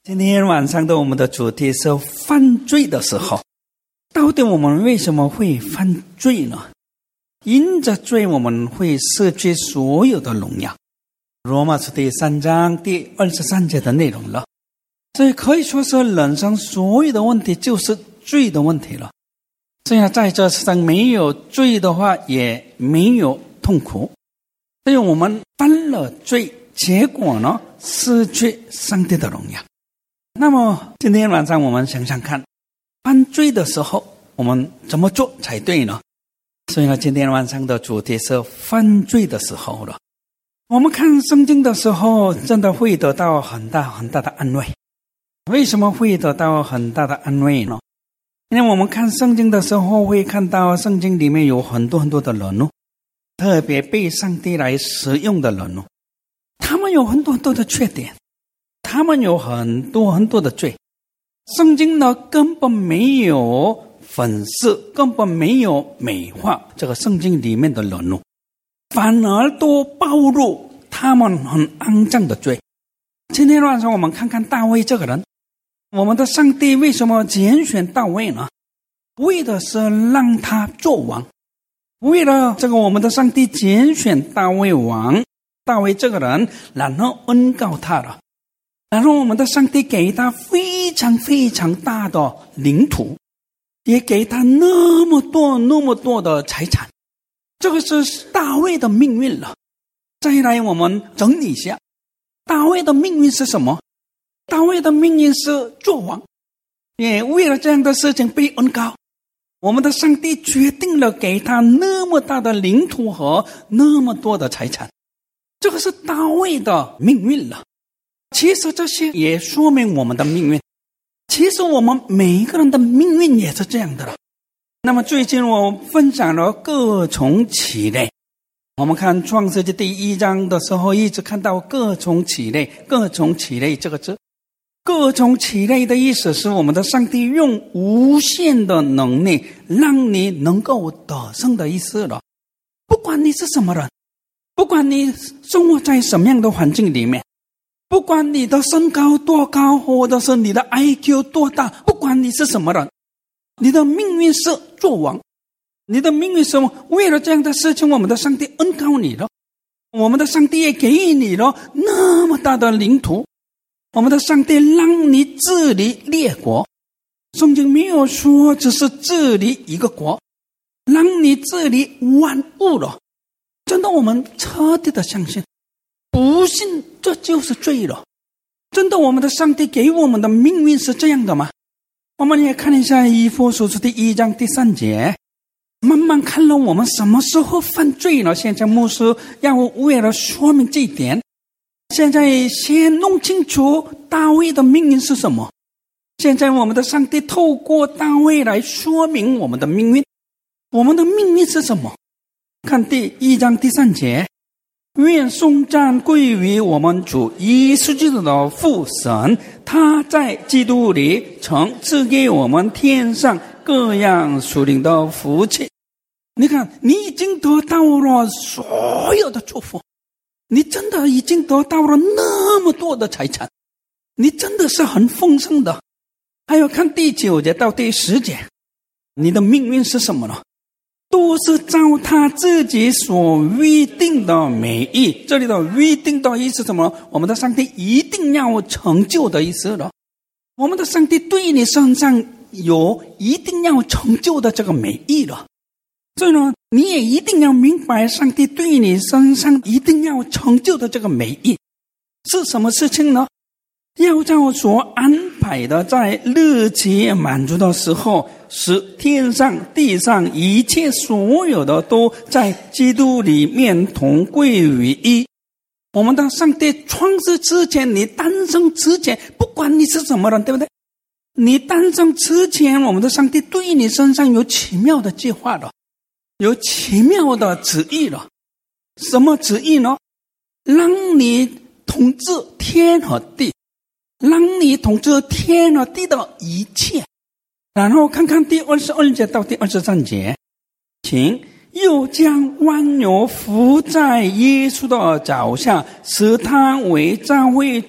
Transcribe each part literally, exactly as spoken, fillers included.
今天晚上的我们的主题是犯罪的时候，到底我们为什么会犯罪呢？因着罪我们会失去所有的荣耀，罗马书第三章第二十三节的内容了。所以可以说是人生所有的问题就是罪的问题了。这样在这世上没有罪的话也没有痛苦，所以我们犯了罪，结果呢失去上帝的荣耀。那么今天晚上我们想想看，犯罪的时候我们怎么做才对呢？所以呢，今天晚上的主题是犯罪的时候了。我们看圣经的时候真的会得到很大很大的安慰。为什么会得到很大的安慰呢？因为我们看圣经的时候会看到圣经里面有很多很多的人物，特别被上帝来使用的人物，他们有很多很多的缺点，他们有很多很多的罪。圣经呢根本没有粉饰，根本没有美化这个圣经里面的人物，反而都暴露他们很肮脏的罪。今天晚上我们看看大卫这个人，我们的上帝为什么拣选大卫呢？为的是让他做王。为了这个我们的上帝拣选大卫王，大卫这个人，然后恩膏他了，然后我们的上帝给他非常非常大的领土，也给他那么多那么多的财产，这个是大卫的命运了。再来我们整理一下，大卫的命运是什么？大卫的命运是做王，也为了这样的事情被恩膏。我们的上帝决定了给他那么大的领土和那么多的财产，这个是大卫的命运了。其实这些也说明我们的命运，其实我们每一个人的命运也是这样的了。那么最近我分享了各种起类，我们看创世纪第一章的时候一直看到各种起类，各种起类这个字，各种起类的意思是我们的上帝用无限的能力让你能够得胜的意思了。不管你是什么人，不管你生活在什么样的环境里面，不管你的身高多高，或者是你的 I Q 多大，不管你是什么人，你的命运是做王。你的命运是为了这样的事情，我们的上帝恩膏你了，我们的上帝也给予你了那么大的领土，我们的上帝让你治理列国。圣经没有说只是治理一个国，让你治理万物了。真的我们彻底的相信，不信这就是罪了。真的我们的上帝给我们的命运是这样的吗？我们也看一下以弗所书第一章第三节，慢慢看了我们什么时候犯罪了。现在牧师要为了说明这一点，现在先弄清楚大卫的命运是什么。现在我们的上帝透过大卫来说明我们的命运，我们的命运是什么？看第一章第三节，愿颂赞归于我们主耶稣基督的父神，他在基督里曾赐给我们天上各样属灵的福气。你看，你已经得到了所有的祝福，你真的已经得到了那么多的财产，你真的是很丰盛的。还有看第九节到第十节，你的命运是什么呢？都是照他自己所预定的美意。这里的预定的意思是什么？我们的上帝一定要成就的意思了。我们的上帝对你身上有一定要成就的这个美意了。所以呢，你也一定要明白上帝对你身上一定要成就的这个美意是什么事情呢？要照所安排的，在日期满足的时候，使天上地上一切所有的都在基督里面同归于一。我们的上帝创世之前，你诞生之前，不管你是什么人，对不对？你诞生之前，我们的上帝对你身上有奇妙的计划了，有奇妙的旨意了。什么旨意呢？让你统治天和地，让你统治天和地的一切。然后看看第二十二节到第二十三节，请又将万有伏在耶稣的脚下，使他为教会做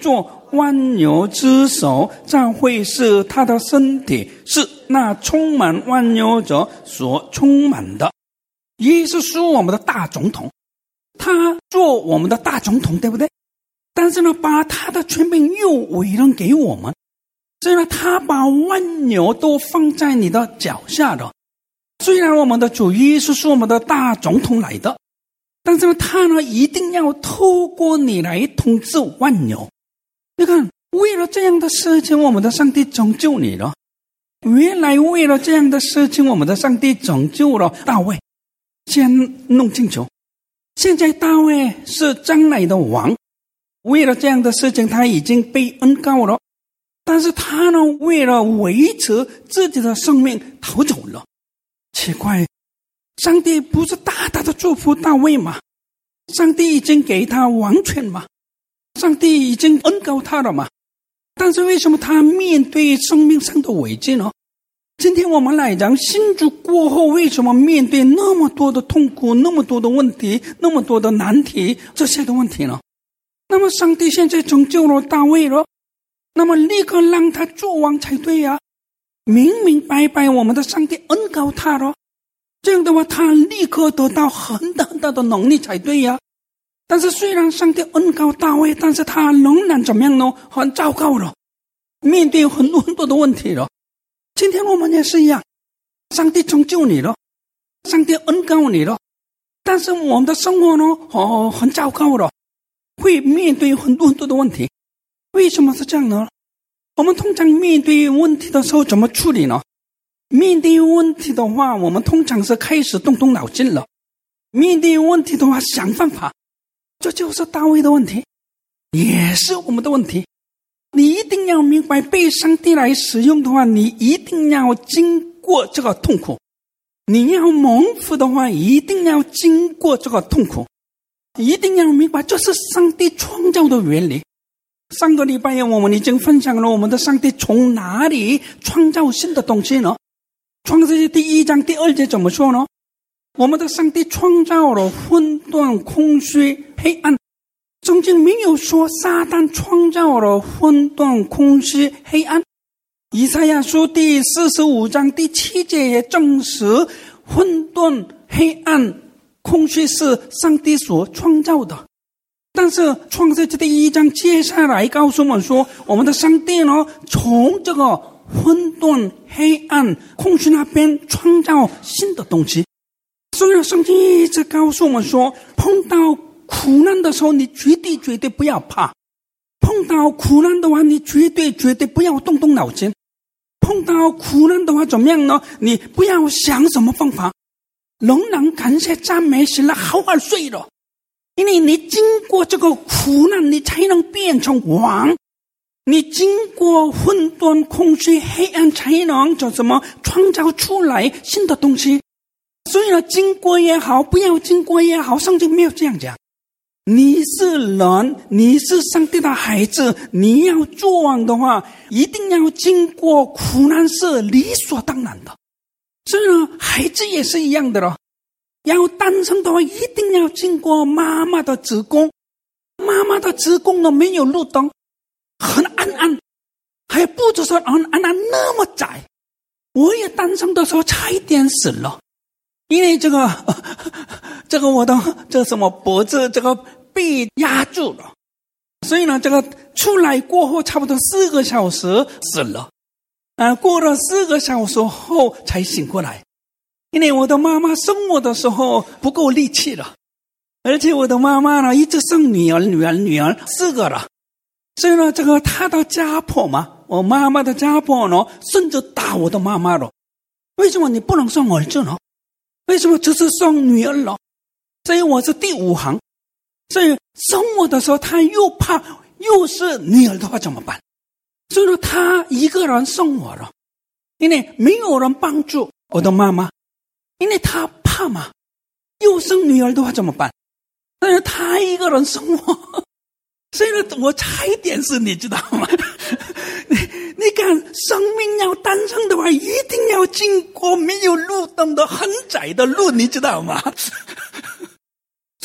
万有之首，教会是他的身体，是那充满万有者所充满的。耶稣是我们的大总统，他做我们的大总统，对不对？但是呢，把他的权柄又委任给我们，所以呢，他把万有都放在你的脚下的。虽然我们的主耶稣是我们的大总统来的，但是呢，他呢一定要透过你来统治万有。你看，为了这样的事情，我们的上帝拯救你了。原来为了这样的事情，我们的上帝拯救了大卫。先弄清楚，现在大卫是将来的王，为了这样的事情，他已经被恩膏了。但是他呢，为了维持自己的生命逃走了。奇怪，上帝不是大大的祝福大卫吗？上帝已经给他王权吗？上帝已经恩膏他了吗？但是为什么他面对生命上的危机呢？今天我们来讲信主过后，为什么面对那么多的痛苦，那么多的问题，那么多的难题，这些的问题呢？那么上帝现在拯救了大卫了，那么立刻让他做王才对呀、啊！明明白白我们的上帝恩膏他了，这样的话他立刻得到很大很大的能力才对呀、啊！但是虽然上帝恩膏大卫，但是他仍然怎么样呢？很糟糕了，面对很多很多的问题了。今天我们也是一样，上帝拯救你了，上帝恩膏你了，但是我们的生活呢，哦，很糟糕了，会面对很多很多的问题。为什么是这样呢？我们通常面对问题的时候怎么处理呢？面对问题的话，我们通常是开始动动脑筋了。面对问题的话，想办法。这就是大卫的问题，也是我们的问题。你一定要明白，被上帝来使用的话，你一定要经过这个痛苦。你要蒙福的话，一定要经过这个痛苦。一定要明白，这是上帝创造的原理。上个礼拜我们已经分享了我们的上帝从哪里创造新的东西呢？创世纪第一章第二节怎么说呢？我们的上帝创造了混沌、空虚、黑暗。中间没有说撒旦创造了混沌、空虚、黑暗。以赛亚书第四十五章第七节也证实混沌、黑暗、空虚是上帝所创造的。但是创世纪第一章接下来告诉我们说，我们的上帝呢，从这个混沌、黑暗、空虚那边创造新的东西。所以圣经一直告诉我们说，碰到苦难的时候，你绝对绝对不要怕。碰到苦难的话，你绝对绝对不要动动脑筋。碰到苦难的话怎么样呢？你不要想什么方法，仍然感谢赞美神了，好好睡了。因为你经过这个苦难，你才能变成王。你经过混沌、空虚、黑暗，才能叫什么创造出来新的东西。所以呢，经过也好，不要经过也好，圣经没有这样讲。你是人，你是上帝的孩子，你要做王的话，一定要经过苦难，是理所当然的。所以呢，孩子也是一样的了。要诞生的话，一定要经过妈妈的子宫。妈妈的子宫呢，没有路灯，很暗暗，还不只是很暗暗，那么窄。我也诞生的时候差一点死了。因为这个这个我的这什么脖子这个被压住了，所以呢这个出来过后差不多四个小时死了，呃，过了四个小时后才醒过来。因为我的妈妈生我的时候不够力气了，而且我的妈妈呢一直生女儿女儿女儿四个了，所以呢这个她的家婆嘛，我妈妈的家婆呢甚至打我的妈妈了。为什么你不能生儿子呢？为什么只是生女儿了？所以我是第五行。所以生我的时候，他又怕又是女儿的话怎么办？所以说他一个人生我了，因为没有人帮助我的妈妈，因为他怕嘛，又生女儿的话怎么办？但是他一个人生我，所以呢，我差一点死，你知道吗？你你看，生命要诞生的话，一定要经过没有路灯的很窄的路，你知道吗？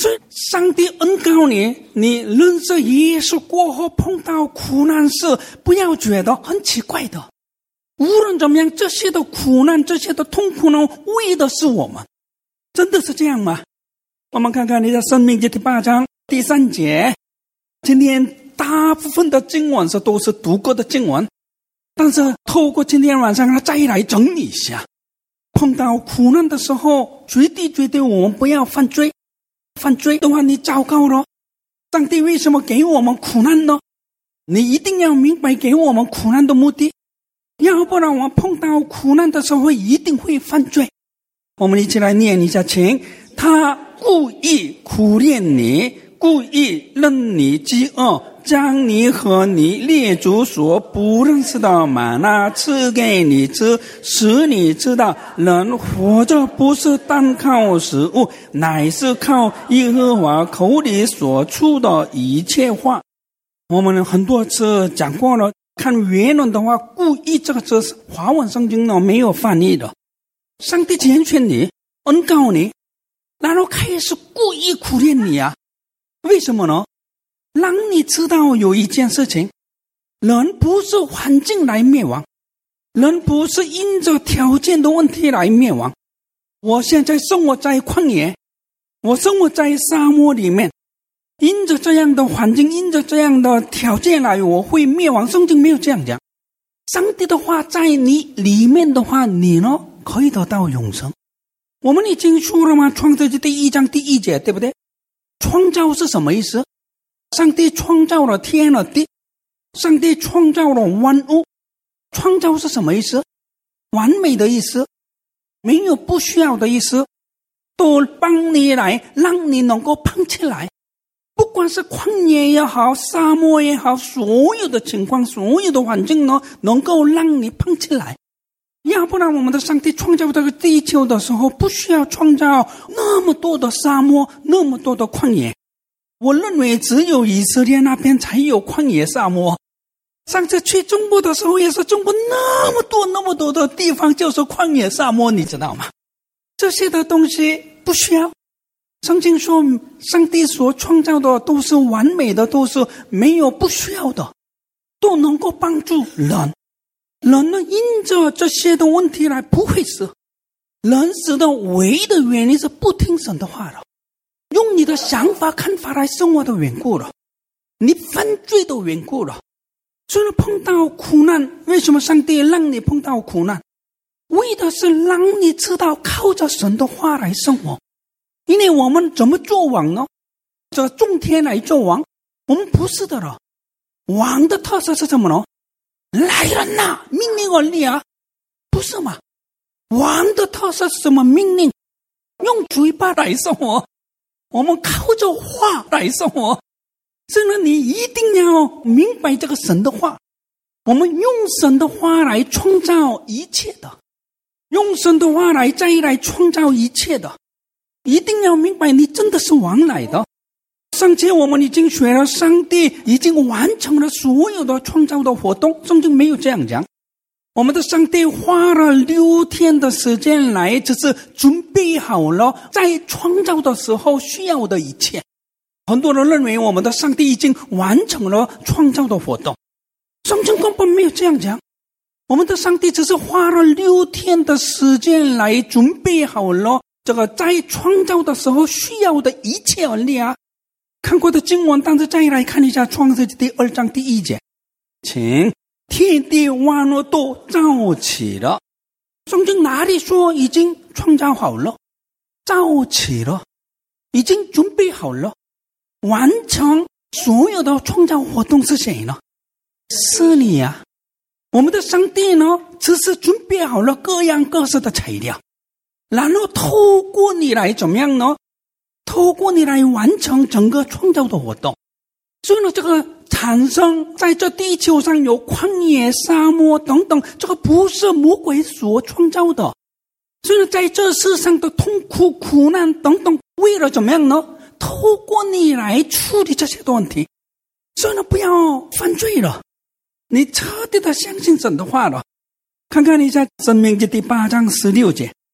所以上帝恩膏你，你认识耶稣过后碰到苦难事，不要觉得很奇怪的。无论怎么样，这些的苦难，这些的痛苦呢，为的是我们。真的是这样吗？我们看看你的申命记第八章第三节。今天大部分的经文是都是读过的经文，但是透过今天晚上再来整理一下。碰到苦难的时候，绝对绝对我们不要犯罪。犯罪的话，你糟糕了。上帝为什么给我们苦难呢？你一定要明白给我们苦难的目的，要不然我们碰到苦难的时候一定会犯罪。我们一起来念一下，请。他故意苦练你，故意让你饥饿，将你和你列祖所不认识的玛纳赐给你吃，使你知道人活着不是单靠食物，乃是靠耶和华口里所出的一切话。我们很多次讲过了，看原文的话，故意这个字是华文圣经呢没有翻译的。上帝拣选你，恩膏你，然后开始故意苦练你啊。为什么呢？让你知道有一件事情，人不是环境来灭亡，人不是因着条件的问题来灭亡。我现在生活在旷野，我生活在沙漠里面，因着这样的环境，因着这样的条件来我会灭亡，圣经没有这样讲。上帝的话在你里面的话，你呢可以得到永生。我们已经说了吗？创世记第一章第一节，对不对？创造是什么意思？上帝创造了天和地，上帝创造了万物。创造是什么意思？完美的意思，没有不需要的意思，都帮你来让你能够胖起来。不管是旷野也好，沙漠也好，所有的情况，所有的环境呢，能够让你胖起来。要不然我们的上帝创造这个地球的时候，不需要创造那么多的沙漠，那么多的旷野。我认为只有以色列那边才有旷野沙漠。上次去中国的时候，也是中国那么多那么多的地方就是旷野沙漠，你知道吗？这些的东西不需要。圣经说上帝所创造的都是完美的，都是没有不需要的，都能够帮助人。人呢，因着这些的问题来不会死。人死的唯一的原因是不听神的话了，用你的想法看法来生活的缘故了，你犯罪的缘故了。所以碰到苦难，为什么上帝让你碰到苦难？为的是让你知道靠着神的话来生活。因为我们怎么做王呢？这种天来做王，我们不是的了。王的特色是什么呢？来人呐，命令我立啊，不是吗？王的特色是什么？命令，用嘴巴来生活，我们靠着话来生活。所以你一定要明白这个神的话，我们用神的话来创造一切的，用神的话来再来创造一切的。一定要明白，你真的是王来的。上次我们已经学了，上帝已经完成了所有的创造的活动，圣经没有这样讲。我们的上帝花了六天的时间来，只是准备好了在创造的时候需要的一切。很多人认为我们的上帝已经完成了创造的活动，圣经根本没有这样讲。我们的上帝只是花了六天的时间来准备好了这个在创造的时候需要的一切而已啊。看过的经文，但是再来看一下创世记第二章第一节，请。天地万物都造起了，圣经哪里说已经创造好了？造起了，已经准备好了，完成所有的创造活动是谁呢？是你啊。我们的上帝呢，只是准备好了各样各色的材料，然后透过你来怎么样呢？透过你来完成整个创造的活动。所以呢，这个产生在这地球上有旷野、沙漠等等，这个不是魔鬼所创造的。所以呢，在这世上的痛苦、苦难等等，为了怎么样呢？透过你来处理这些的问题。所以呢，不要犯罪了，你彻底的相信神的话了。看看一下申命记第八章十六节，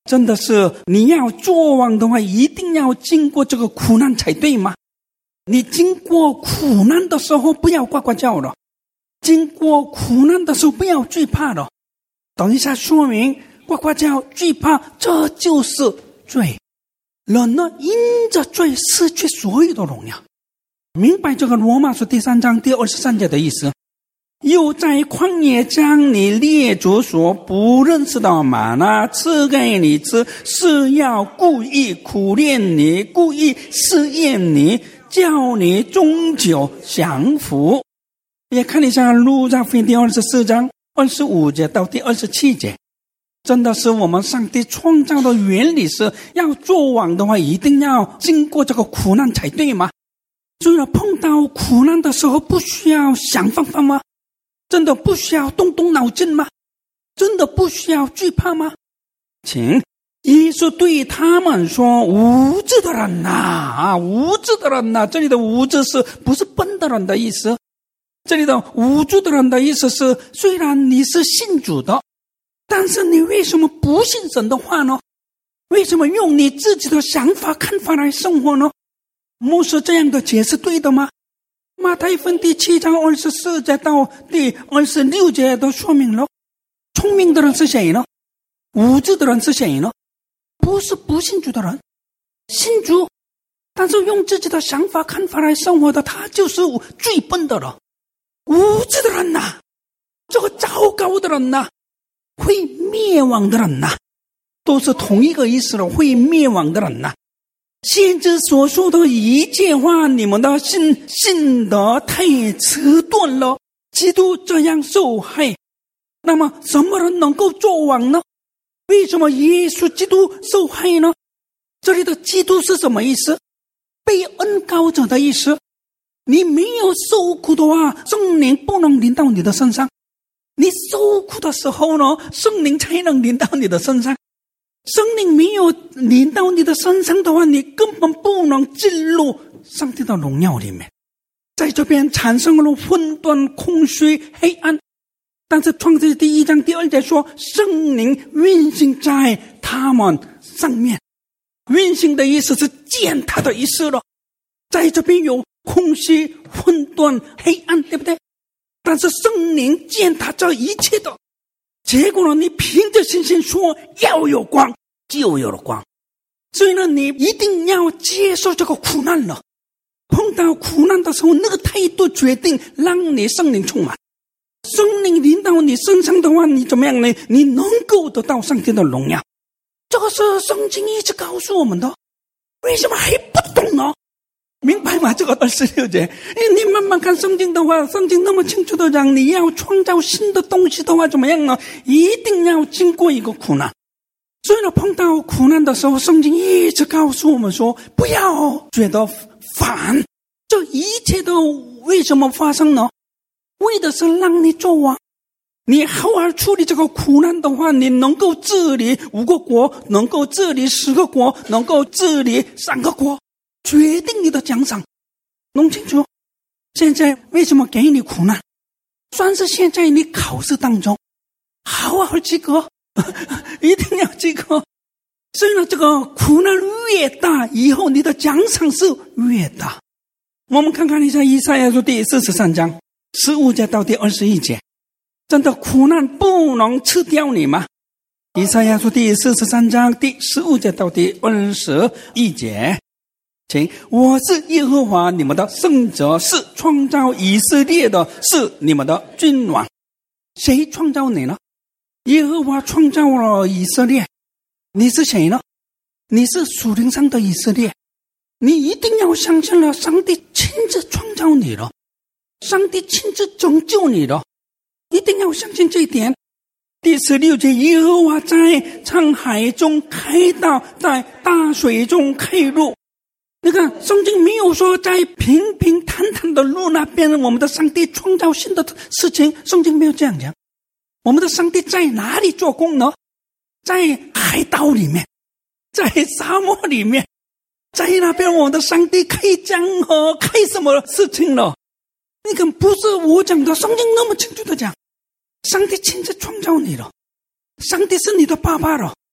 真的是你要做王的话，一定要经过这个苦难才对吗？你经过苦难的时候不要呱呱叫了，经过苦难的时候不要惧怕了。等一下说明呱呱叫惧怕，这就是罪。人呢因着罪失去所有的荣耀。明白这个罗马书第三章第二十三节的意思。又在旷野将你列祖所不认识的玛纳赐给你吃，是要故意苦练你，故意试验你，叫你终究降服。也看一下路加福音第二十四章二十五节到第二十七节，真的是我们上帝创造的原理是要做王的话，一定要经过这个苦难才对吗？所以碰到苦难的时候不需要想方法吗？真的不需要动动脑筋吗？真的不需要惧怕吗？请耶稣对他们说，无知的人呐、啊，无知的人呐、啊，这里的无知是不是笨的人的意思？这里的无知的人的意思是，虽然你是信主的，但是你为什么不信神的话呢？为什么用你自己的想法看法来生活呢？牧师这样的解释对的吗？马太福音第七章二十四节到第二十六节都说明了，聪明的人是谁呢？无知的人是谁呢？不是不信主的人，信主但是用自己的想法看法来生活的，他就是最笨的了。无知的人呐、啊，这个糟糕的人呐、啊，会灭亡的人呐、啊，都是同一个意思了，会灭亡的人呐、啊。先知所说的一切话，你们的信信得太迟钝了，基督这样受害，那么什么人能够做王呢？为什么耶稣基督受害呢？这里的基督是什么意思？被恩膏者的意思。你没有受苦的话，圣灵不能临到你的身上，你受苦的时候呢，圣灵才能临到你的身上。圣灵没有临到你的身上的话，你根本不能进入上帝的荣耀里面。在这边产生了混沌、空虚、黑暗。但是创世第一章第二节说，圣灵运行在他们上面。运行的意思是践踏的意思了。在这边有空虚、混沌、黑暗，对不对？但是圣灵践踏这一切的结果呢，你凭着信心说要有光，就有了光。所以呢，你一定要接受这个苦难了。碰到苦难的时候，那个态度决定让你圣灵充满。圣灵临到你身上的话，你怎么样呢？你能够得到上帝的荣耀。这个是圣经一直告诉我们的，为什么还不懂呢？明白吗？这个二十六节，你慢慢看圣经的话，圣经那么清楚的讲，你要创造新的东西的话，怎么样呢？一定要经过一个苦难。所以呢，碰到苦难的时候，圣经一直告诉我们说，不要觉得烦。这一切都为什么发生呢？为的是让你做王。你好好处理这个苦难的话，你能够治理五个国，能够治理十个国，能够治理三个国，决定你的奖赏。弄清楚，现在为什么给你苦难？算是现在你考试当中好好及格，一定要及格。所以呢，这个苦难越大，以后你的奖赏是越大。我们看看一下以赛亚书第四十三章十五节到第二十一节，真的苦难不能吃掉你吗？以赛亚书第四十三章第十五节到第二十一节，请，我是耶和华你们的圣者，是创造以色列的，是你们的君王。谁创造你呢？耶和华创造了以色列。你是谁呢？你是属灵上的以色列。你一定要相信了，上帝亲自创造你了，上帝亲自拯救你了，一定要相信这一点。第十六节，耶和华在沧海中开道，在大水中开路。你看圣经没有说在平平坦坦的路那边我们的上帝创造新的事情，圣经没有这样讲。我们的上帝在哪里做工呢？在海岛里面，在沙漠里面，在那边我们的上帝开江河，开什么事情了？你看不是我讲的，圣经那么清楚的讲，上帝亲自创造你了，上帝是你的爸爸了，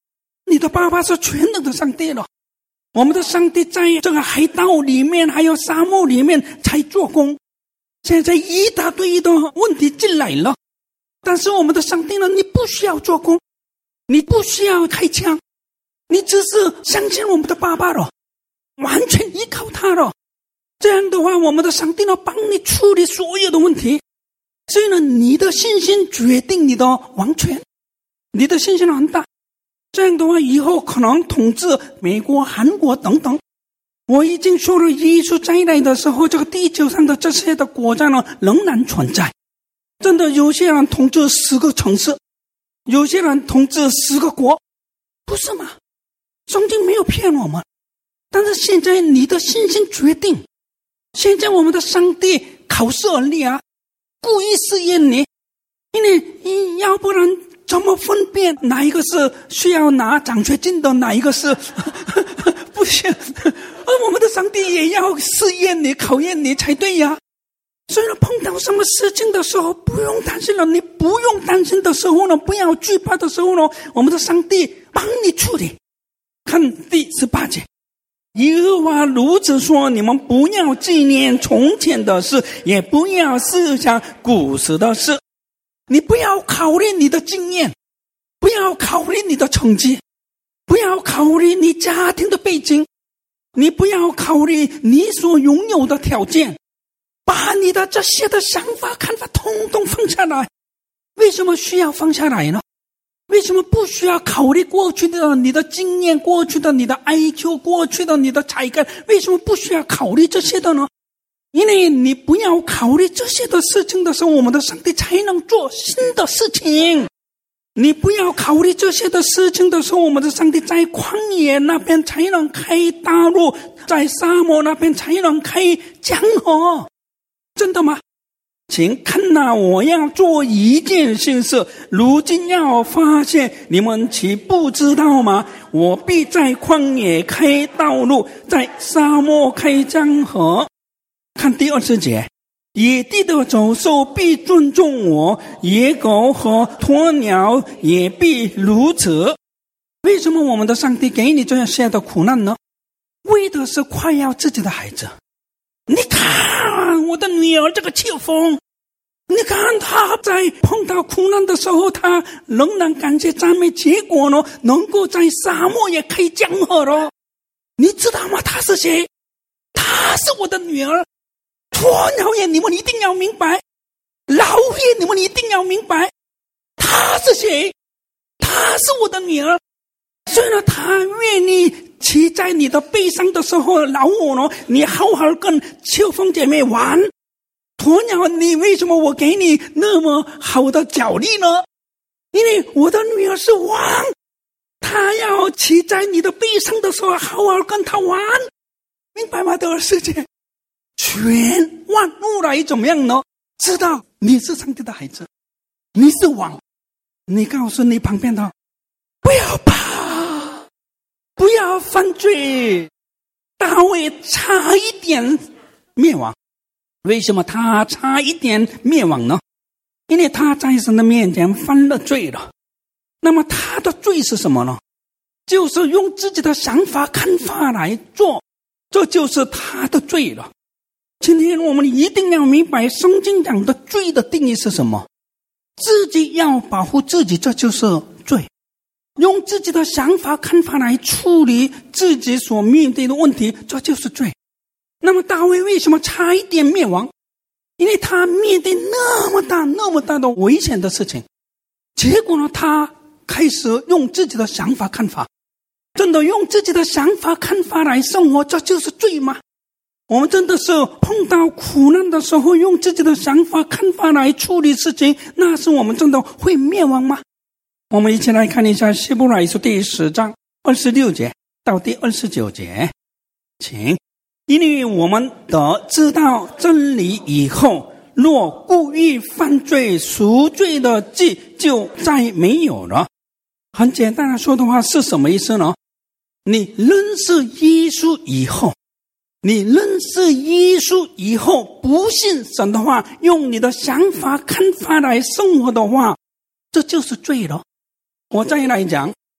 你的爸爸是全能的上帝了。我们的上帝在这个海岛里面还有沙漠里面才做工，现在一大堆的问题进来了。但是我们的上帝呢，你不需要做工，你不需要开枪，你只是相信我们的爸爸了，完全依靠他了。这样的话，我们的上帝呢，帮你处理所有的问题。所以呢，你的信心决定你的王权，你的信心很大。这样的话，以后可能统治美国、韩国等等。我已经说了，耶稣再来的时候，这个地球上的这些的国家呢，仍然存在。真的，有些人统治十个城市，有些人统治十个国，不是吗？圣经没有骗我们。但是现在你的信心决定，现在我们的上帝考试你啊，故意试验你，因为要不然怎么分辨哪一个是需要拿奖学金的，哪一个是不行？而我们的上帝也要试验你、考验你才对呀。所以碰到什么事情的时候，不用担心了。你不用担心的时候呢，不要惧怕的时候呢，我们的上帝帮你处理。看第十八节，耶和华如此说：你们不要纪念从前的事，也不要思想古时的事。你不要考虑你的经验，不要考虑你的成绩，不要考虑你家庭的背景，你不要考虑你所拥有的条件，把你的这些的想法看法统统放下来。为什么需要放下来呢？为什么不需要考虑过去的你的经验，过去的你的哀求，过去的你的才干？为什么不需要考虑这些的呢？因为你不要考虑这些的事情的时候，我们的上帝才能做新的事情。你不要考虑这些的事情的时候，我们的上帝在旷野那边才能开大路，在沙漠那边才能开江河。真的吗？请看哪，我要做一件新事，如今要发现，你们岂不知道吗？我必在旷野开道路，在沙漠开江河。看第二十节，野地的走兽必尊重我，野狗和鸵鸟也必如此。为什么我们的上帝给你这样些的苦难呢？为的是快要自己的孩子。你看我的女儿这个秋风，你看她在碰到苦难的时候，她仍然感谢赞美，结果呢，能够在沙漠也开江河了。你知道吗？她是谁？她是我的女儿。鸵鸟也你们一定要明白，老也你们一定要明白，她是谁？她是我的女儿。所以呢，她愿意骑在你的背上的时候，老我呢，你好好跟秋风姐妹玩。鸵鸟，你为什么我给你那么好的奖励呢？因为我的女儿是王，她要骑在你的背上的时候，好好跟她玩，明白吗？这个世界全万物来怎么样呢？知道你是上帝的孩子，你是王。你告诉你旁边的，不要怕，不要犯罪。大卫差一点灭亡，为什么他差一点灭亡呢？因为他在神的面前犯了罪了。那么他的罪是什么呢？就是用自己的想法看法来做，这就是他的罪了。今天我们一定要明白圣经讲的罪的定义是什么。自己要保护自己，这就是罪。用自己的想法看法来处理自己所面对的问题，这就是罪。那么大卫为什么差一点灭亡？因为他面对那么大那么大的危险的事情，结果呢，他开始用自己的想法看法。真的用自己的想法看法来生活，这就是罪吗？我们真的是碰到苦难的时候，用自己的想法看法来处理事情，那是我们真的会灭亡吗？我们一起来看一下希伯来书第十章二十六节到第二十九节，请。因为我们得知道真理以后，若故意犯罪，赎罪的祭就再没有了。很简单的说的话是什么意思呢？你认识耶稣以后，你认识耶稣以后，不信神的话，用你的想法看法来生活的话，这就是罪了。我再来讲，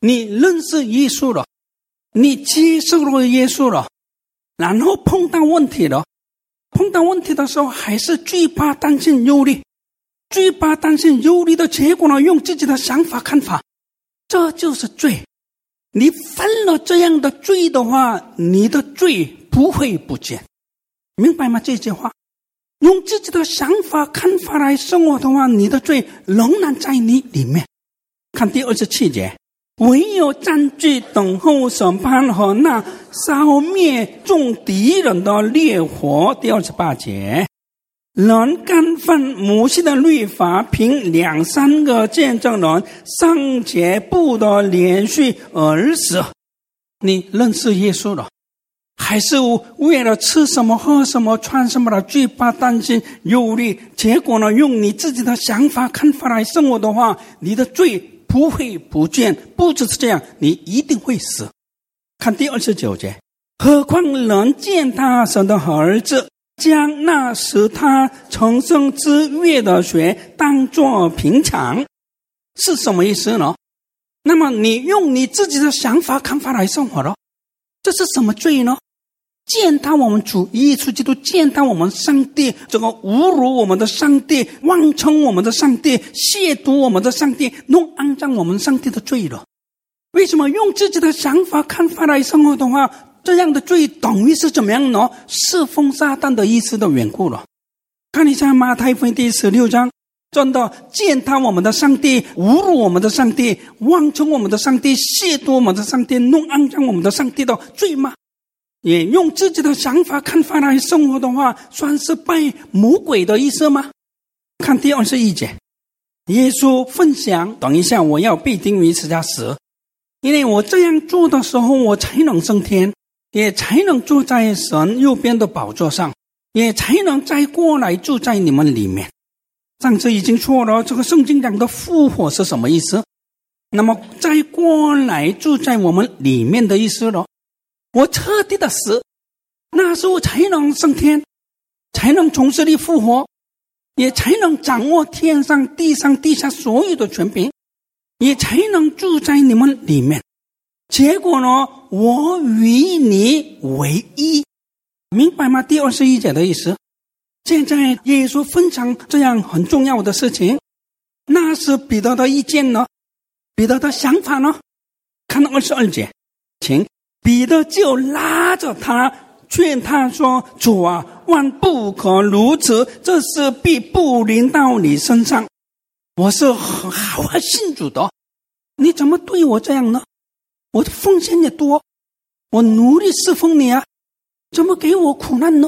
你认识耶稣了，你接受了耶稣了，然后碰到问题了，碰到问题的时候还是惧怕、担心、忧虑，惧怕、担心、忧虑的结果呢，用自己的想法看法，这就是罪。你犯了这样的罪的话，你的罪不会不见，明白吗？这句话用自己的想法看法来生活的话，你的罪仍然在你里面。看第二十七节，唯有占据等候审判和那烧灭众敌人的烈火。第二十八节，人干犯摩西的律法，凭两三个见证人尚且不得连续而死。你认识耶稣了，还是为了吃什么喝什么穿什么的惧怕担心忧虑，结果呢用你自己的想法看法来生活的话，你的罪不会不见，不只是这样，你一定会死。看第二十九节，何况人践踏神的儿子，将那使他重生之悦的学当作平常，是什么意思呢？那么你用你自己的想法看法来生活了，这是什么罪呢？践踏我们主耶稣基督，践踏我们上帝，这个侮辱我们的上帝，妄称我们的上帝，亵渎我们的上帝，弄肮脏我们上帝的罪了。为什么用自己的想法看法来生活的话，这样的罪等于是怎么样呢？侍奉撒旦的意思的缘故了。看一下马太福音第十六章，真的践踏我们的上帝，侮辱我们的上帝，妄称我们的上帝，亵渎我们的上帝，弄肮脏我们的上帝的罪吗？也用自己的想法看法来生活的话，算是拜魔鬼的意思吗？看第二十一节，耶稣分享，等一下我要被钉于十字架死，因为我这样做的时候，我才能升天，也才能坐在神右边的宝座上，也才能再过来住在你们里面。上次已经说了，这个圣经讲的复活是什么意思？那么再过来住在我们里面的意思了。我彻底的死，那时候才能升天，才能从死里复活，也才能掌握天上地上地下所有的权柄，也才能住在你们里面。结果呢，我与你为一，明白吗？第二十一节的意思。现在耶稣分享这样很重要的事情，那是彼得的意见呢？彼得的想法呢？看二十二节，请彼得就拉着他劝他说，主啊，万不可如此，这事必不临到你身上。我是很好好信主的，你怎么对我这样呢？我的奉献也多，我努力侍奉你啊，怎么给我苦难呢？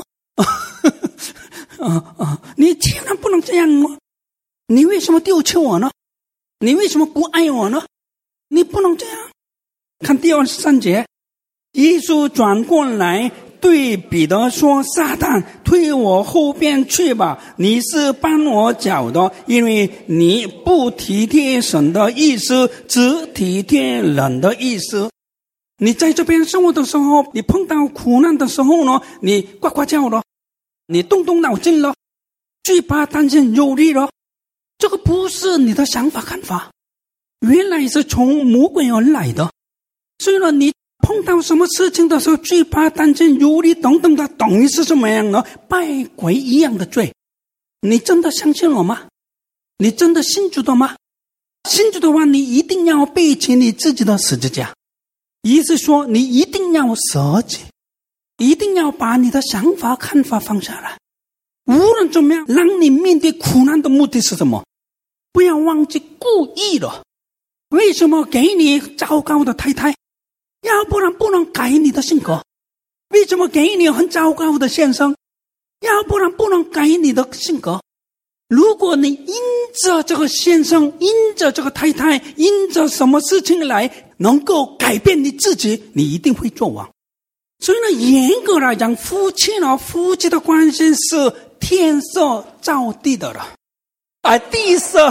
啊啊！你千万不能这样哦！你为什么丢弃我呢？你为什么不爱我呢？你不能这样。看第二十三节，耶稣转过来对彼得说，撒旦，退我后边去吧，你是绊我脚的，因为你不体贴神的意思，只体贴人的意思。你在这边生活的时候，你碰到苦难的时候呢，你呱呱叫了，你动动脑筋了，惧怕担心忧虑了，这个不是你的想法看法，原来是从魔鬼而来的。所以呢，你碰到什么事情的时候，惧怕担心忧虑等等的，等于是什么样呢？拜鬼一样的罪。你真的相信我吗？你真的信主的吗？信主的话，你一定要背起你自己的十字架，意思说你一定要舍己，一定要把你的想法看法放下来。无论怎么样，让你面对苦难的目的是什么？不要忘记故意了。为什么给你糟糕的太太？要不然不能改你的性格。为什么给你很糟糕的先生？要不然不能改你的性格。如果你因着这个先生，因着这个太太，因着什么事情来能够改变你自己，你一定会做王。所以呢，严格来讲，夫妻呢，夫妻的关系是天设造地的了，啊，地设，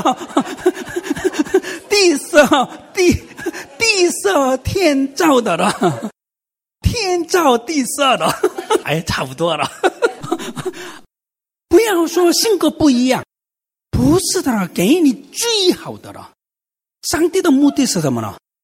地设，地地设天造的了，天造地设的，哎，差不多了。不要说性格不一样，不是的，给你最好的了。上帝的目的是什么呢？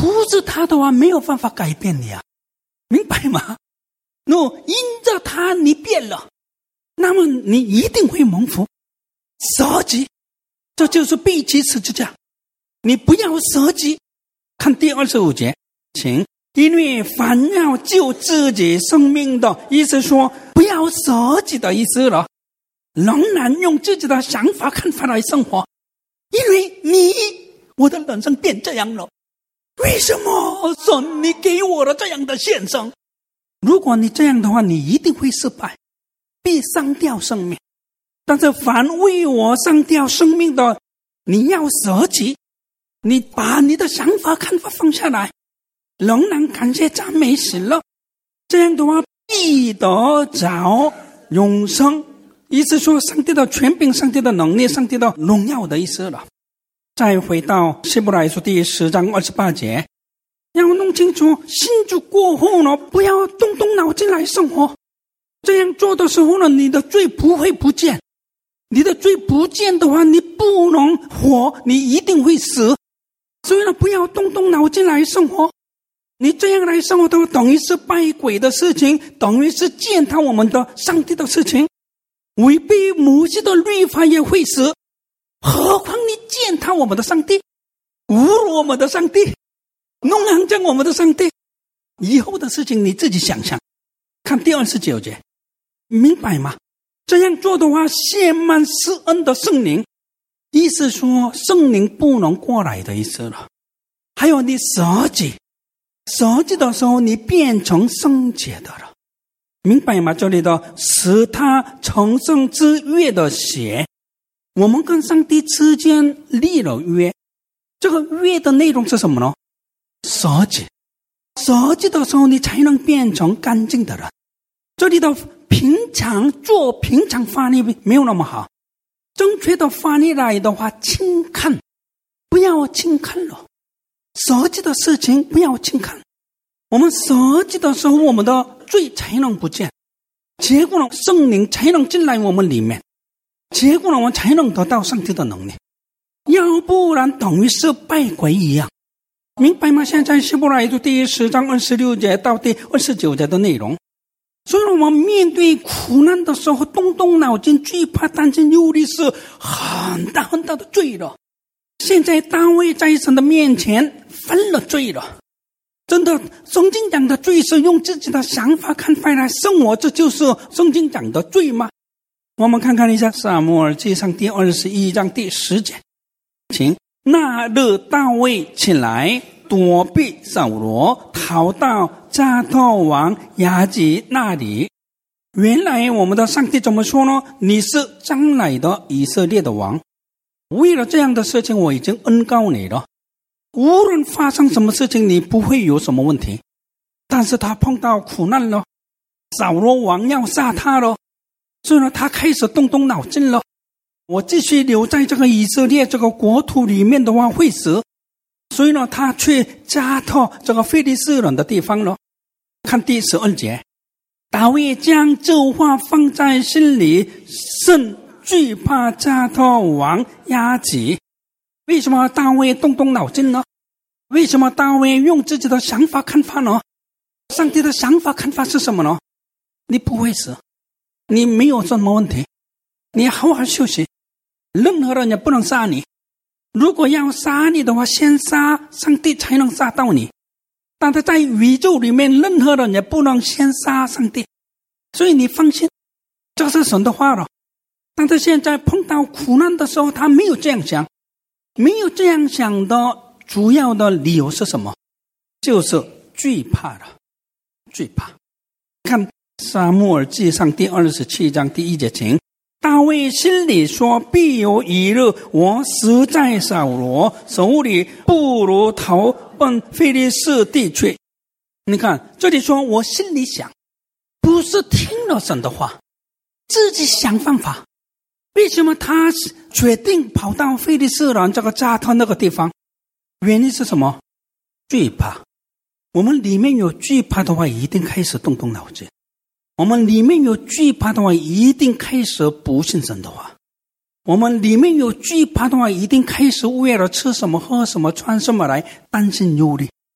不是他的话，没有办法改变你啊，明白吗？若因着他你变了，那么你一定会蒙福。舍己，这就是背起十字架。你不要舍己。看第二十五节，请，因为凡要救自己生命的，意思说不要舍己的意思了，仍然用自己的想法看法来生活。因为你我的人生变这样了，为什么神你给我了这样的现生？如果你这样的话，你一定会失败，必伤掉生命。但是凡为我伤掉生命的，你要舍己，你把你的想法看法放下来，仍然感谢赞美神了，这样的话必得着永生。意思说上帝的权柄，上帝的能力，上帝的荣耀的意思了。再回到希伯来书第十章二十八节，要弄清楚，信主过后呢，不要动动脑筋来生活。这样做的时候呢，你的罪不会不见。你的罪不见的话，你不能活，你一定会死。所以呢，不要动动脑筋来生活。你这样来生活的话，等于是拜鬼的事情，等于是践踏我们的上帝的事情，违背摩西的律法也会死。何况你践踏我们的上帝，侮辱我们的上帝，弄肮脏我们的上帝，以后的事情你自己想想。看第二十九节，明白吗？这样做的话，献满施恩的圣灵，意思说圣灵不能过来的意思了。还有你舍己，舍己的时候你变成圣洁的了，明白吗？这里的使他成圣之约的血，我们跟上帝之间立了约，这个约的内容是什么呢？舍己，舍己的时候你才能变成干净的人。这里的平常做平常翻译没有那么好，正确的翻译来的话，轻看，不要轻看了，舍己的事情不要轻看。我们舍己的时候，我们的罪才能不见，结果呢，圣灵才能进来我们里面，结果呢，我们才能得到上帝的能力。要不然等于是拜鬼一样，明白吗？现在希伯来书第十章二十六节到第二十九节的内容。所以我们面对苦难的时候，动动脑筋，惧怕担心忧虑是很大很大的罪了。现在大卫在神的面前犯了罪了，真的，圣经讲的罪是用自己的想法看法来生活，这就是圣经讲的罪吗？我们看看一下撒母耳记上第二十一章第十节，请，那日大卫起来躲避扫罗，逃到加特王亚吉那里。原来我们的上帝怎么说呢？你是将来的以色列的王，为了这样的事情我已经恩告你了，无论发生什么事情你不会有什么问题。但是他碰到苦难了，扫罗王要杀他了，所以呢他开始动动脑筋了，我继续留在这个以色列这个国土里面的话会死，所以呢他去加特这个非利士人的地方了。看第十二节，大卫将这话放在心里，甚惧怕加特王亚吉。为什么大卫动动脑筋呢？为什么大卫用自己的想法看法呢？上帝的想法看法是什么呢？你不会死，你没有什么问题，你好好休息，任何人也不能杀你。如果要杀你的话，先杀上帝才能杀到你，但是在宇宙里面任何人也不能先杀上帝，所以你放心，这是神的话了。但是现在碰到苦难的时候，他没有这样想，没有这样想的主要的理由是什么？就是惧怕了，惧怕。看撒母耳记上第二十七章第一节，请，大卫心里说，必有一日我死在扫罗手里，不如逃奔非利士地去。你看这里说我心里想，不是听了神的话自己想方法。为什么他决定跑到非利士人这个加特那个地方？原因是什么？惧怕。我们里面有惧怕的话，一定开始动动脑筋。我们里面有惧怕的话，一定开始不信神的话。我们里面有惧怕的话，一定开始为了吃什么喝什么穿什么来担心忧虑。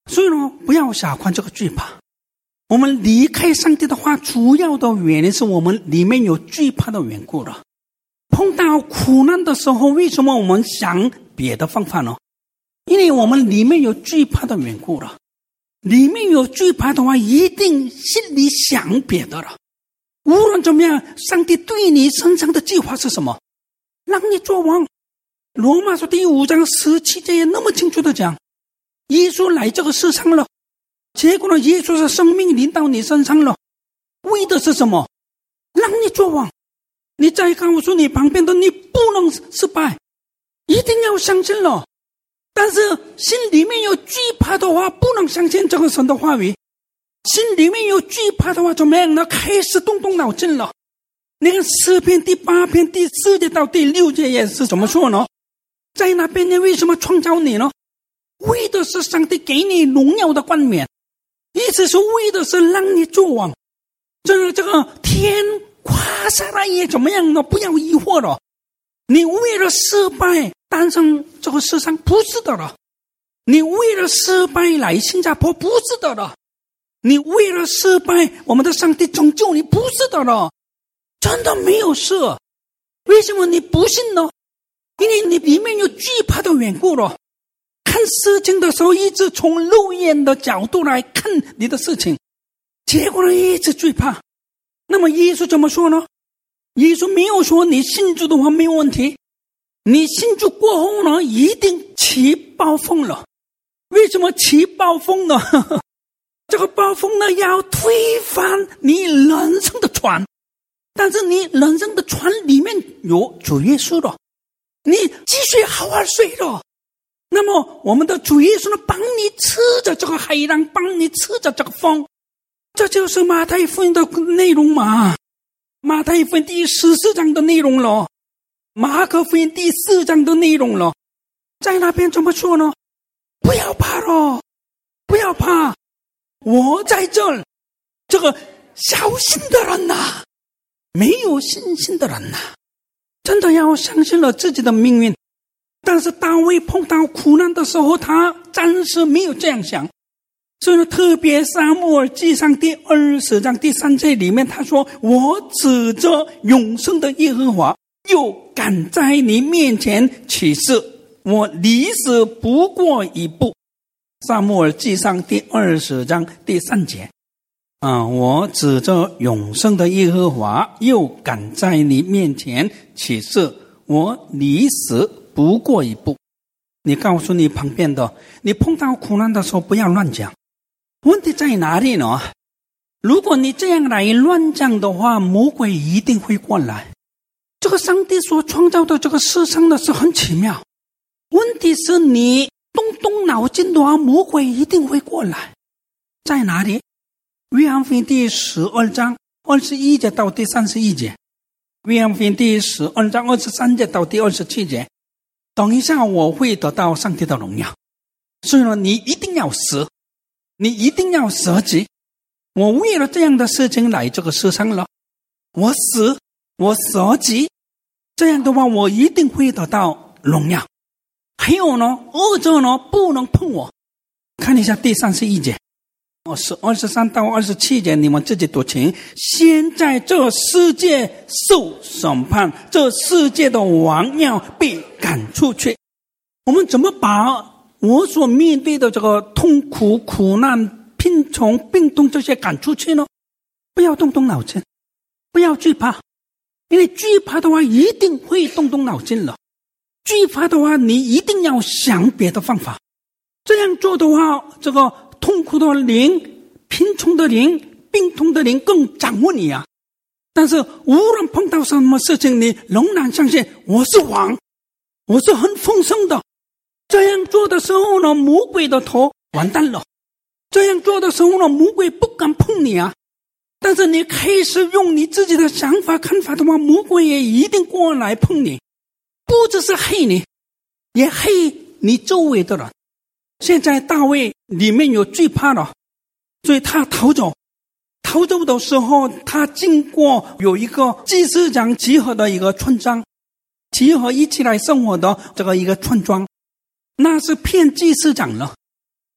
所以呢，不要小看这个惧怕。我们离开上帝的话，主要的原因是我们里面有惧怕的缘故了。碰到苦难的时候，为什么我们想别的方法呢？因为我们里面有惧怕的缘故了。里面有惧怕的话，一定心里想别的了。无论怎么样，上帝对你身上的计划是什么？让你做王。罗马书第五章十七节那么清楚的讲，耶稣来这个世上了，结果呢，耶稣的生命临到你身上了，为的是什么？让你做王。你再告诉你旁边的，你不能失败，一定要相信了。但是心里面有惧怕的话，不能相信这个神的话语。心里面有惧怕的话，怎么样呢？开始动动脑筋了。你看诗篇第八篇第四节到第六节也是怎么说呢？在那边你为什么创造你呢？为的是上帝给你荣耀的冠冕，意思是为的是让你做王。这个这个天垮下来也怎么样呢？不要疑惑了。你为了失败诞生这个世上，不是的了。你为了失败来新加坡，不是的了。你为了失败我们的上帝拯救你，不是的了。真的没有事。为什么你不信呢？因为你里面有惧怕的缘故了。看事情的时候一直从肉眼的角度来看你的事情，结果呢一直惧怕。那么耶稣怎么说呢？耶稣没有说你信主的话没有问题，你信主过后呢一定起暴风了。为什么起暴风呢？这个暴风呢要推翻你人生的船，但是你人生的船里面有主耶稣了，你继续好好睡了。那么我们的主耶稣呢帮你吃着这个海浪，帮你吃着这个风。这就是马太福音的内容嘛。马太福音第十四章的内容了，马可福音第四章的内容了。在那边怎么说呢？不要怕了，不要怕，我在这儿。这个小心的人呐、啊，没有信心的人呐、啊，真的要相信了自己的命运。但是大卫碰到苦难的时候，他暂时没有这样想。所以呢，特别撒母耳记上第二十章第三节里面他说，我指着永生的耶和华，又敢在你面前起誓，我离死不过一步。撒母耳记上第二十章第三节啊，我指着永生的耶和华，又敢在你面前起誓，我离死不过一步。你告诉你旁边的，你碰到苦难的时候不要乱讲。问题在哪里呢？如果你这样来乱讲的话，魔鬼一定会过来。这个上帝所创造的这个世上的是很奇妙，问题是你动动脑筋的话，魔鬼一定会过来。在哪里？约翰福音第十二章二十一节到第三十一节，约翰福音第十二章二十三节到第二十七节。等一下我会得到上帝的荣耀，所以呢，你一定要死，你一定要舍己。我为了这样的事情来这个世上了，我死，我舍己，这样的话我一定会得到荣耀。还有呢，恶者呢不能碰我。看一下第三十一节，是二十三到二十七节，你们自己读清。现在这世界受审判，这世界的王要被赶出去。我们怎么把我所面对的这个痛苦、苦难、贫穷、病痛这些赶出去呢？不要动动脑筋，不要惧怕，因为惧怕的话一定会动动脑筋了。惧怕的话你一定要想别的方法。这样做的话，这个痛苦的灵、贫穷的灵、病痛的灵更掌握你啊。但是无论碰到什么事情，你仍然相信我是王，我是很丰盛的。这样做的时候呢，魔鬼的头完蛋了。这样做的时候呢，魔鬼不敢碰你啊。但是你开始用你自己的想法看法的话，魔鬼也一定过来碰你，不只是害你，也害你周围的人。现在大卫里面有惧怕了，所以他逃走。逃走的时候，他经过有一个祭司长集合的一个村庄，集合一起来生活的这个一个村庄，那是骗祭司长了。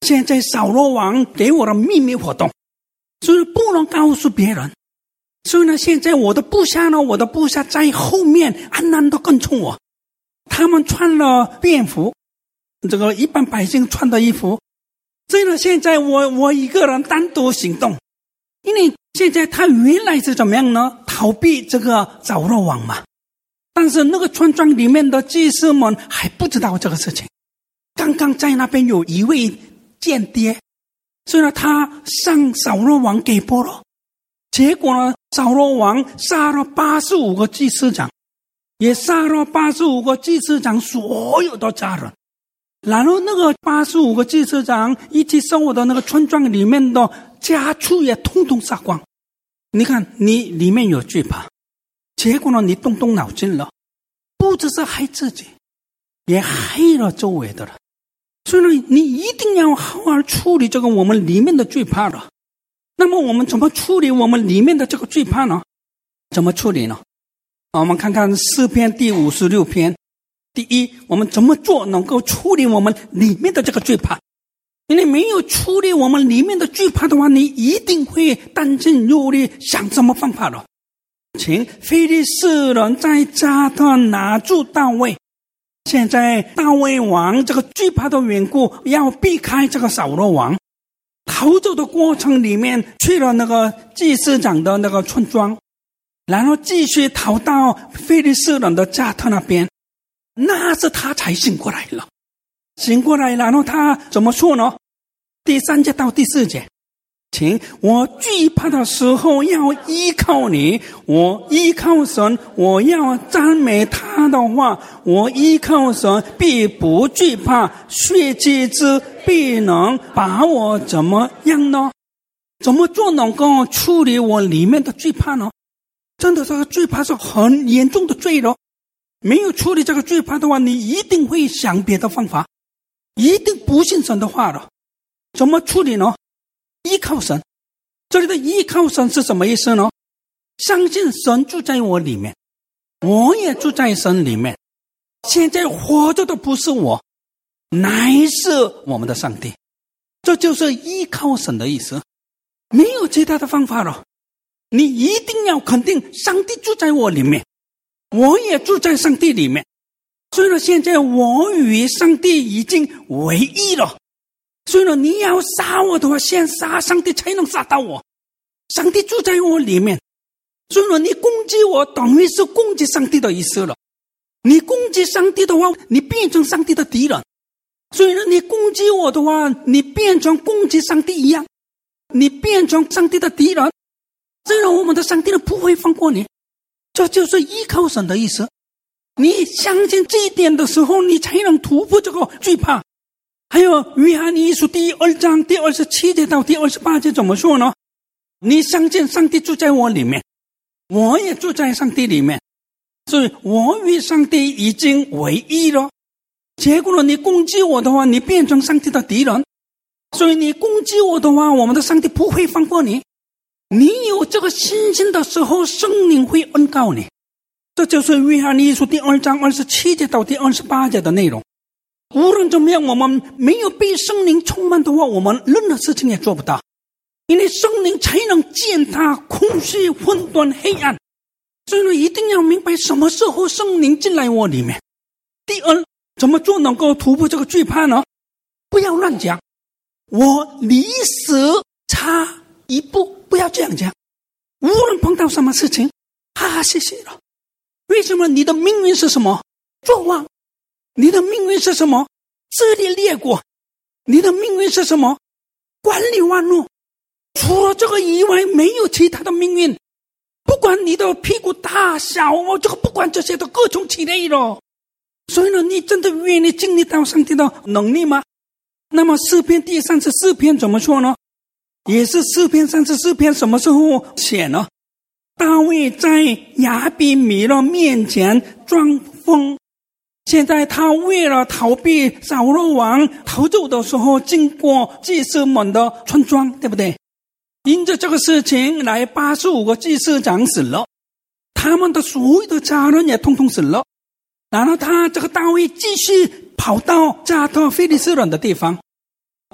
现在扫罗王给我的秘密活动，所以不能告诉别人。所以呢，现在我的部下呢，我的部下在后面暗暗地跟从我，他们穿了便服，这个一般百姓穿的衣服。所以呢，现在我我一个人单独行动，因为现在他原来是怎么样呢？逃避这个扫罗王嘛。但是那个村庄里面的祭司们还不知道这个事情。刚刚在那边有一位间谍，所以呢，他向扫罗王给报了。结果呢，扫罗王杀了八十五个祭司长，也杀了八十五个祭司长所有的家人。然后那个八十五个祭司长一起生活的那个村庄里面的家畜也通通杀光。你看，你里面有惧怕，结果呢，你动动脑筋了，不只是害自己，也害了周围的人。所以呢，你一定要好好处理这个我们里面的惧怕了。那么我们怎么处理我们里面的这个惧怕呢？怎么处理呢？我们看看诗篇第五十六篇。第一，我们怎么做能够处理我们里面的这个惧怕？因为没有处理我们里面的惧怕的话，你一定会担心忧虑，想什么方法了。请非利士人在加特拿住大卫。现在大卫王这个惧怕的缘故，要避开这个扫罗王，逃走的过程里面去了那个祭司长的那个村庄，然后继续逃到非利士人的加特那边。那是他才醒过来了，醒过来，然后他怎么说呢？第三节到第四节，请我惧怕的时候要依靠你，我依靠神，我要赞美他的话，我依靠神必不惧怕，血气之必能把我怎么样呢？怎么做能够处理我里面的惧怕呢？真的，这个惧怕是很严重的罪了。没有处理这个惧怕的话，你一定会想别的方法，一定不信神的话了。怎么处理呢？依靠神。这里的依靠神是什么意思呢？相信神住在我里面，我也住在神里面。现在活着的不是我，乃是我们的上帝。这就是依靠神的意思，没有其他的方法了。你一定要肯定上帝住在我里面，我也住在上帝里面。所以呢，现在我与上帝已经为一了。所以呢，你要杀我的话，先杀上帝才能杀到我。上帝住在我里面，所以呢，你攻击我等于是攻击上帝的意思了。你攻击上帝的话，你变成上帝的敌人。所以呢，你攻击我的话，你变成攻击上帝一样，你变成上帝的敌人。所以呢，我们的上帝呢不会放过你。这就是依靠神的意思。你相信这一点的时候，你才能突破这个惧怕。还有约翰一书第二章第二十七节到第二十八节怎么说呢？你相信上帝住在我里面，我也住在上帝里面，所以我与上帝已经为一了。结果呢，你攻击我的话，你变成上帝的敌人。所以你攻击我的话，我们的上帝不会放过你。你有这个信心的时候，圣灵会恩膏你。这就是约翰一书第二章二十七节到第二十八节的内容。无论怎么样，我们没有被圣灵充满的话，我们任何事情也做不到。因为圣灵才能践踏空虚、混沌、黑暗。所以呢，一定要明白什么时候圣灵进来我里面。第二，怎么做能够突破这个惧怕呢？不要乱讲，我离死差一步，不要这样讲。无论碰到什么事情，哈哈谢谢了。为什么？你的命运是什么？作王。你的命运是什么？治理列国。你的命运是什么？管理万物。除了这个以外，没有其他的命运。不管你的屁股大小，我这个不管这些都各从其类了。所以呢，你真的愿意经历到上帝的能力吗？那么诗篇第三十四篇怎么说呢？也是诗篇三十四篇什么时候写呢？大卫在亚比米勒面前装疯。现在他为了逃避扫罗王逃走的时候，经过祭司们的村庄，对不对？因着这个事情，来八十五个祭司长死了，他们的所有的家人也通通死了。然后他这个大卫继续跑到加特非利士人的地方，跑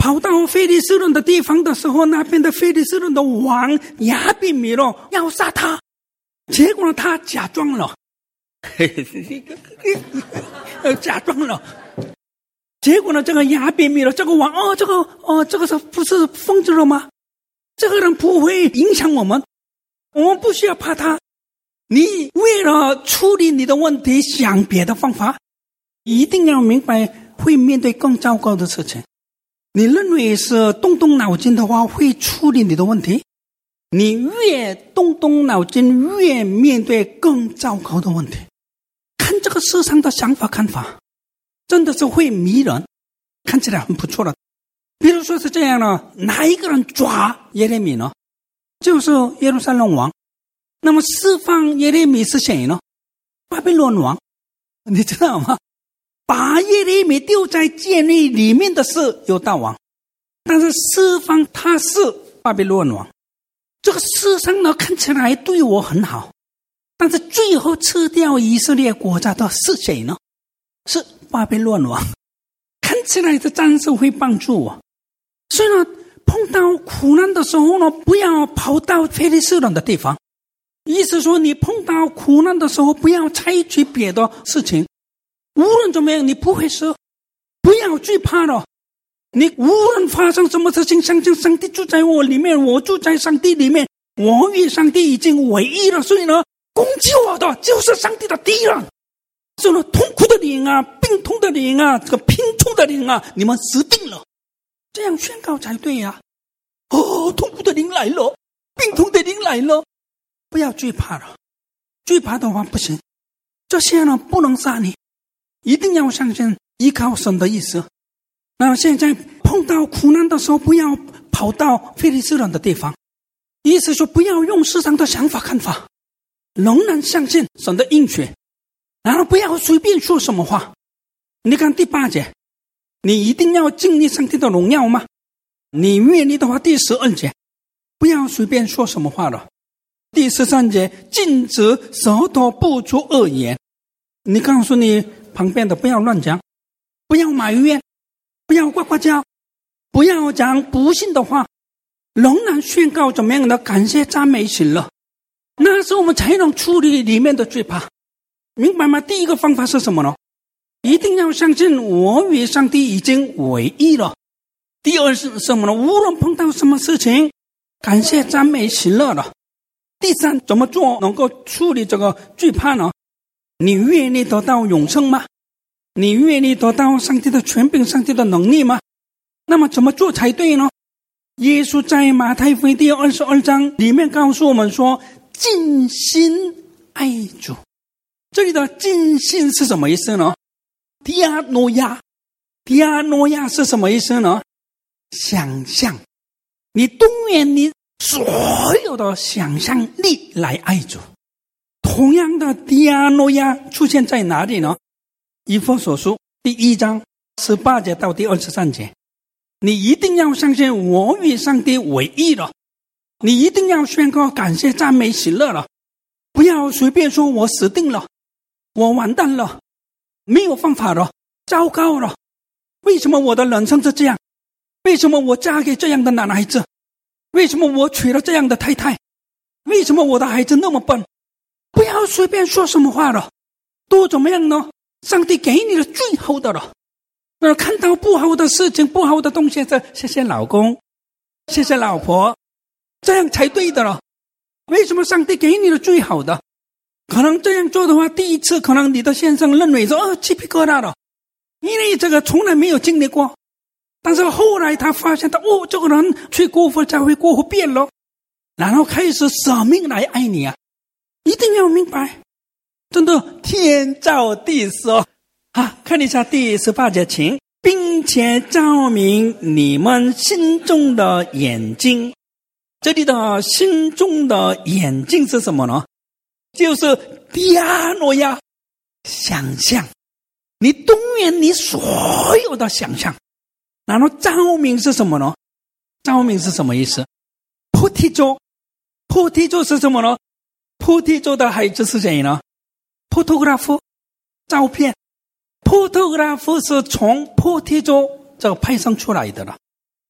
跑到非利士人的地方的时候，那边的非利士人的王亚比米勒要杀他，结果呢，他假装了，假装了。结果呢，这个亚比米勒这个王，哦，这个哦，这个是不是疯子了吗？这个人不会影响我们，我们不需要怕他。你为了处理你的问题，想别的方法，一定要明白会面对更糟糕的事情。你认为是动动脑筋的话，会处理你的问题。你越动动脑筋，越面对更糟糕的问题。看这个世上的想法看法，真的是会迷人，看起来很不错的。比如说是这样呢，哪一个人抓耶利米呢？就是耶路撒冷王。那么释放耶利米是谁呢？巴比伦王。你知道吗？把耶利米丢在监狱里面的是犹大王，但是释放他是巴比伦王。这个世上呢，看起来对我很好，但是最后吃掉以色列国家的是谁呢？是巴比伦王。看起来这暂时会帮助我，所以呢，碰到苦难的时候呢，不要跑到非利士人的地方。意思说，你碰到苦难的时候，不要采取别的事情。无论怎么样，你不会死，不要惧怕了。你无论发生什么事情，相信上帝住在我里面，我住在上帝里面，我与上帝已经唯一了。所以呢，攻击我的就是上帝的敌人。所以呢，痛苦的灵啊，病痛的灵啊，这个贫穷的灵啊，你们死定了。这样宣告才对呀、啊！哦，痛苦的灵来了，病痛的灵来了，不要惧怕了。惧怕的话不行，这些呢不能杀你。一定要相信依靠神的意思。那现在碰到苦难的时候，不要跑到非利士人的地方，意思说不要用世上的想法看法，仍然相信神的应许，然后不要随便说什么话。你看第八节，你一定要经历上帝的荣耀吗？你愿意的话，第十二节，不要随便说什么话了。第十三节，禁止舌头不出恶言。你告诉你旁边的不要乱讲，不要埋怨，不要呱呱叫，不要讲不幸的话，仍然宣告怎么样的感谢赞美喜乐。那时候我们才能处理里面的惧怕，明白吗？第一个方法是什么呢？一定要相信我与上帝已经唯一了。第二是什么呢？无论碰到什么事情，感谢赞美喜乐了。第三，怎么做能够处理这个惧怕呢？你愿意得到永生吗？你愿意得到上帝的权柄、上帝的能力吗？那么怎么做才对呢？耶稣在马太福音第二十二章里面告诉我们说，尽心爱主。这里的尽心是什么意思呢？迪亚诺亚，迪亚诺亚是什么意思呢？想象，你动员你所有的想象力来爱主。同样的迪亚诺亚出现在哪里呢？以弗所书第一章十八节到第二十三节。你一定要相信我与上帝唯一了，你一定要宣告感谢赞美喜乐了，不要随便说我死定了，我完蛋了，没有方法了，糟糕了，为什么我的人生是这样？为什么我嫁给这样的男孩子？为什么我娶了这样的太太？为什么我的孩子那么笨？不要随便说什么话了，都怎么样呢？上帝给你的最好的了。那看到不好的事情、不好的东西，这谢谢老公，谢谢老婆，这样才对的了。为什么上帝给你的最好的？可能这样做的话，第一次可能你的先生认为说，哦，鸡皮疙瘩了，因为这个从来没有经历过。但是后来他发现到，哦，这个人去过佛教会过后变了，然后开始舍命来爱你啊！一定要明白，真的天造地设啊！看一下第十八节，请，并且照明你们心中的眼睛。这里的心中的眼睛是什么呢？就是迪亚诺亚，想象，你动员你所有的想象。然后照明是什么呢？照明是什么意思？菩提座，菩提座是什么呢？菩提座的孩子是谁呢？ photograph， 照片。 photograph 是从菩提座这个派生出来的了。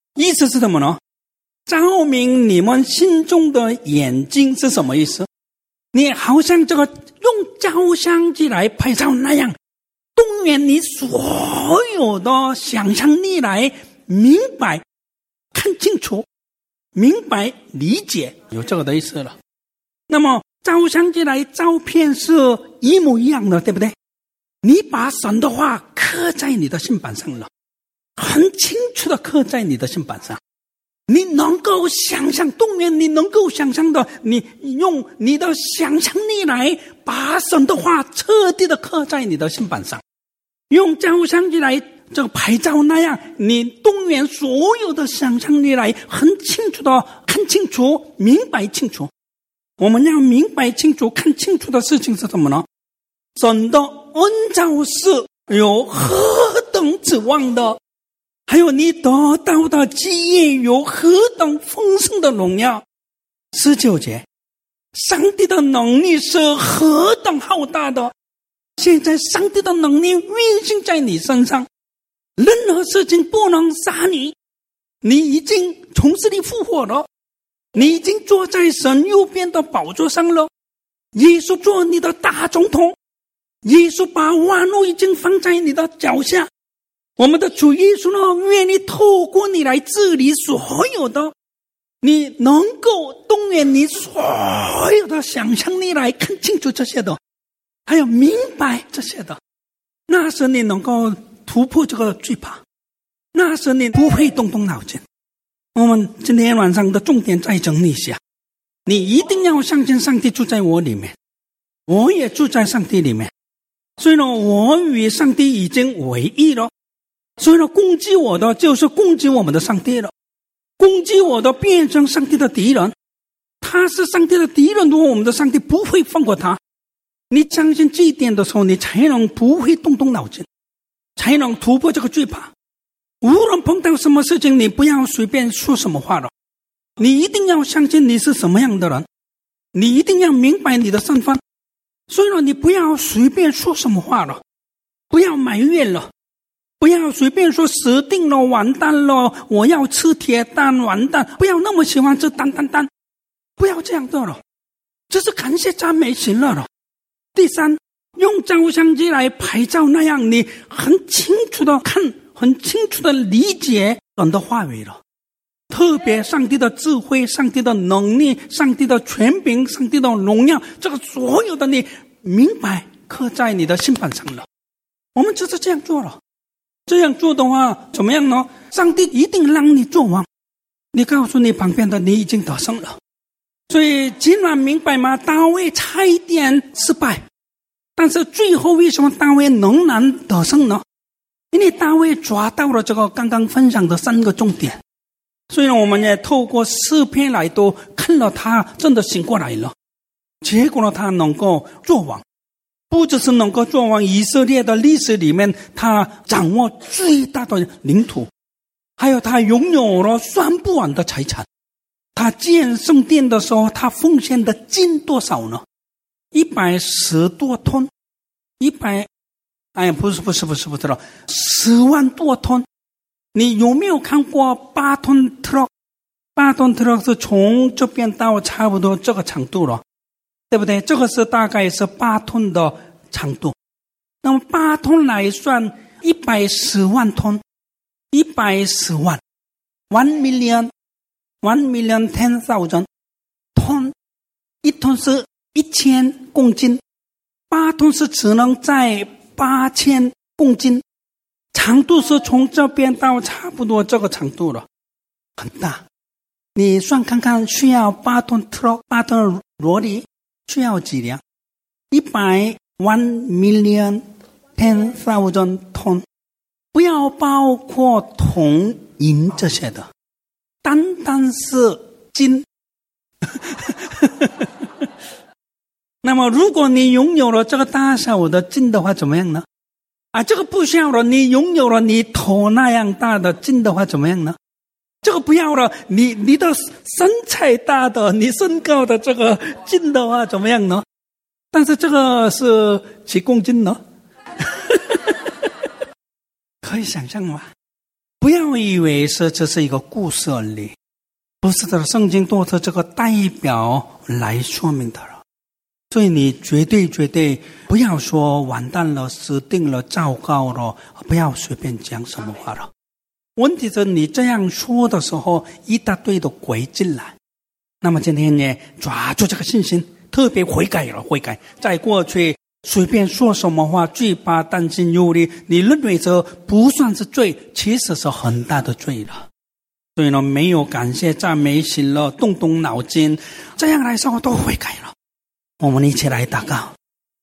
意思是什么呢？照明你们心中的眼睛是什么意思？你好像这个用照相机来拍照那样，动员你所有的想象力来明白、看清楚、明白、理解，有这个的意思了。那么照相机来照片是一模一样的，对不对？你把神的话刻在你的心板上了，很清楚的刻在你的心板上，你能够想象，动员你能够想象的，你用你的想象力来把神的话彻底的刻在你的心板上，用照相机来这个拍照那样，你动员所有的想象力来很清楚的看清楚、明白清楚。我们要明白清楚、看清楚的事情是什么呢？神的恩召是有何等指望的，还有你得到的基业有何等丰盛的荣耀。十九节，上帝的能力是何等浩大的，现在上帝的能力运行在你身上，任何事情不能杀你，你已经从死里复活了，你已经坐在神右边的宝座上了，耶稣做你的大总统，耶稣把万物已经放在你的脚下，我们的主耶稣呢，愿意透过你来治理所有的，你能够动员你所有的想象力来看清楚这些的，还有明白这些的，那时你能够突破这个惧怕，那时你不会动动脑筋。我们今天晚上的重点再整理一下，你一定要相信上帝住在我里面，我也住在上帝里面，所以呢，我与上帝已经为一了，所以呢，攻击我的就是攻击我们的上帝了，攻击我的变成上帝的敌人，他是上帝的敌人，如果我们的上帝不会放过他。你相信这一点的时候，你才能不会动动脑筋，才能突破这个惧怕。无论碰到什么事情，你不要随便说什么话了，你一定要相信你是什么样的人，你一定要明白你的身份，所以呢，你不要随便说什么话了，不要埋怨了，不要随便说死定了、完蛋了，我要吃铁蛋完蛋，不要那么喜欢吃蛋蛋蛋，不要这样做了，这是感谢赞美行了了。第三，用照相机来拍照那样，你很清楚的看，很清楚的理解神的话语了，特别上帝的智慧、上帝的能力、上帝的权柄、上帝的荣耀，这个所有的你明白刻在你的心板上了。我们就是这样做了，这样做的话怎么样呢？上帝一定让你做王，你告诉你旁边的，你已经得胜了。所以今晚明白吗？大卫差一点失败，但是最后为什么大卫仍然得胜呢？因为大卫抓到了这个刚刚分享的三个重点，所以呢，我们也透过诗篇来都看了他真的醒过来了，结果呢，他能够做王，不只是能够做王，以色列的历史里面他掌握最大的领土，还有他拥有了算不完的财产。他建圣殿的时候，他奉献的金多少呢？一百十多吨，一百，哎，不是不是不是不是了，十万多吨。你有没有看过八吨 truck？ 八吨 truck 是从这边到差不多这个长度了，对不对？这个是大概是八吨的长度。那么八吨来算，一百十万吨，一百十万 ，one million。One million ten thousand 吨，一吨是一千公斤，八吨是只能在八千公斤，长度是从这边到差不多这个长度了，很大。你算看看，需要八吨 truck， 八吨罗里需要几辆？一百 one million ten thousand 吨，不要包括铜银这些的。单单是金那么如果你拥有了这个大小的金的话怎么样呢？啊，这个不需要了，你拥有了你头那样大的金的话怎么样呢？这个不要了，你你的身材大的，你身高的这个金的话怎么样呢？但是这个是几公斤呢？可以想象吗？ 不要以为是这是一个故事而已，不是的，圣经都是这个代表来说明的了。所以你绝对绝对不要说完蛋了，死定了，糟糕了，不要随便讲什么话了。问题是你这样说的时候，一大堆的鬼进来。那么今天呢，抓住这个信心，特别悔改了，悔改。在过去随便说什么话，惧怕、担心、忧虑，你认为这不算是罪，其实是很大的罪了。所以呢，没有感谢、赞美、喜乐，动动脑筋，这样来说都悔改了。我们一起来祷告。